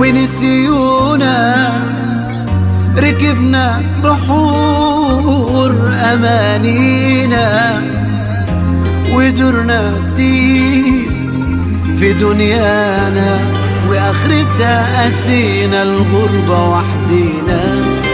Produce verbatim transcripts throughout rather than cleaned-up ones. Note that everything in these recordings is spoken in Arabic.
ونسيونا، ركبنا بحور أمانينا، ودرنا كتير في دنيانا، وآخرتها قاسينا الغربة وحدينا.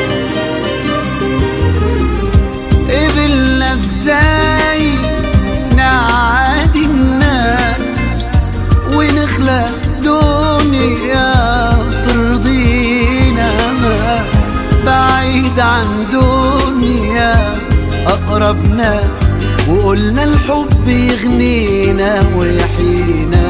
قبلنا ازاي نعادي الناس ونخلق دنيا ترضينا، بعيد عن دنيا أقرب ناس، وقلنا الحب يغنينا ويحيينا.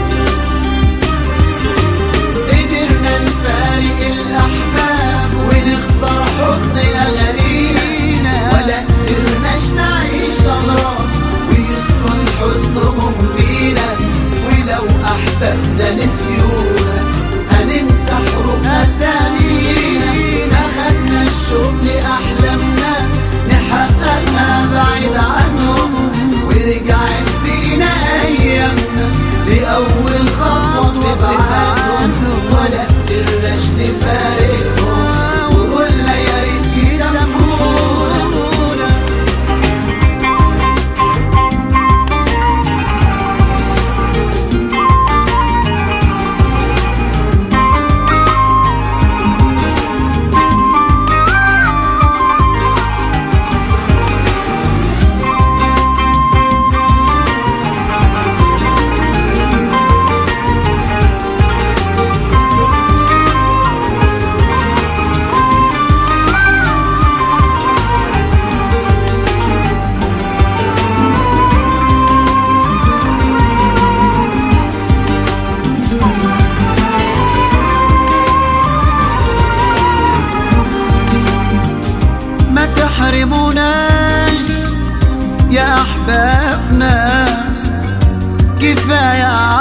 قدرنا نفارق الأحباب ونخسر حضن أغانينا، ولا قدرناش نعيش أغراب ويسكن حزنهم فينا. ولو أحبابنا نسيونا هننسى حروف أسامينا. أخدنا الشوق لأحلامنا نحققها بعيد عنهم، ورجعت بينا أيامنا لأول خطوة في بعادهم. ولا قدرناش نفارقهم وقلنا يا ريت يسامحونا. تحرموناش يا أحبابنا، كفاية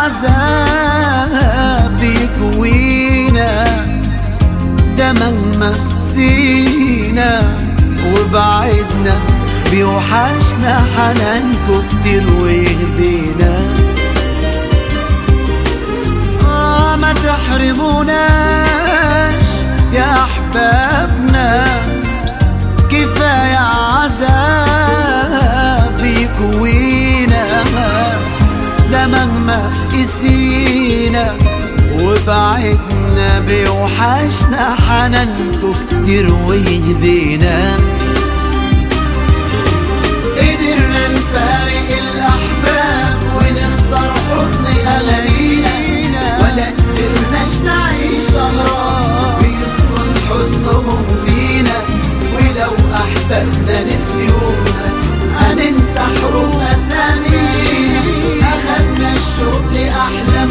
عذاب يكوينا. ده مهما سينا وبعدنا بيوحشنا حنانكو كتير ويهدينا. آه ما تحرموناش يا أحبابنا، كفاية عذاب يكوينا. ده مهما قسينا وبعدنا بيوحشنا حنانكو كتير ويهدينا. قدرنا نفارق الأحباب ونخسر حضن أغانينا، ولا قدرناش نعيش أغراب ويسكن حزنهم فينا. ولو أحبابنا نسيونا هننسى حروف أسامينا. أخدنا الشوق لأحلامنا